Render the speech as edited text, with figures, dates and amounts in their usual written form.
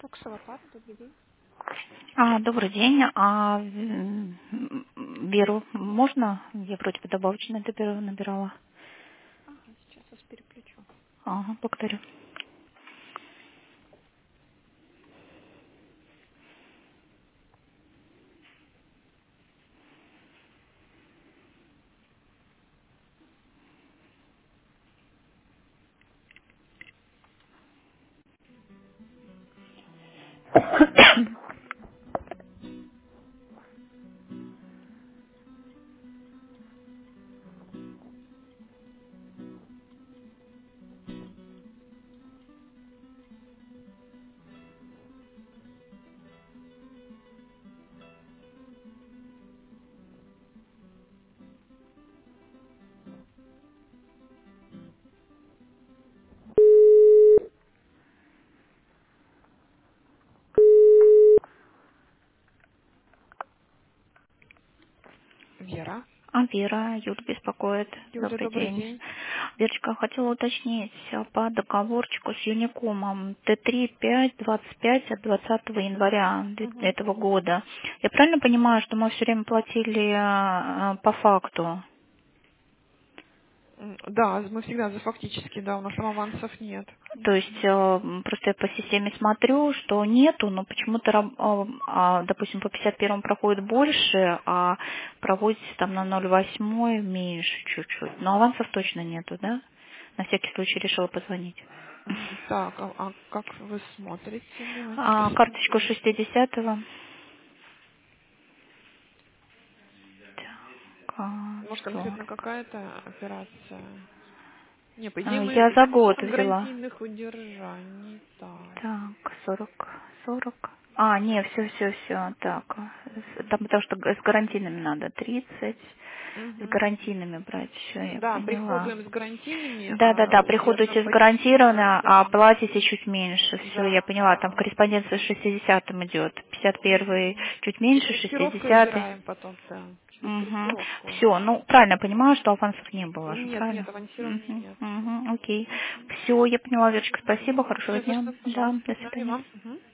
Фоксова пара, добрый день. Добрый день. Веру можно? Я вроде бы добавочную до первого набирала. Ага, сейчас вас переключу. Ага, благодарю. Вера. Вера, Юля беспокоит. Юля, Добрый добрый день. день. Верочка, хотела уточнить по договорчику с Юникомом Т3-5-25 от 20 января Мгм. этого года. Я правильно понимаю, что мы все время платили по факту? Да, мы всегда за фактически, да, у нас авансов нет. То есть просто я по системе смотрю, что нету, но почему-то, допустим, по 51 проходит больше, а проводите там на 0,8 меньше чуть-чуть. Но авансов точно нету, да? На всякий случай решила позвонить. Так, а как вы смотрите? Давайте посмотрим. Карточку 60-го. Так, Может, конкретно какая-то операция? Не, по идее Я мы за год список взяла. гарантийных удержаний. Так. Так, 40. Не, все. Так, там потому что с гарантийными надо 30. С Мгм. гарантийными брать, все, я Да, поняла. приходуем с гарантийными, Да, соответственно, приходите позиция, сгарантированно, а да. платите чуть меньше. Все, я Да, поняла. Там да. корреспонденция с 60-м идет. 51-й чуть И меньше, корректировкой 60-й. убираем потом, да. Через Угу. корректировку. Все, ну, правильно понимаю, что авансов не было же, Нет, нет, правильно? авансирования нет. Окей. Все, я поняла, Верочка, спасибо, хорошего Не за дня. что, Да, пожалуйста. до Да, и свидания. вам. Мгм.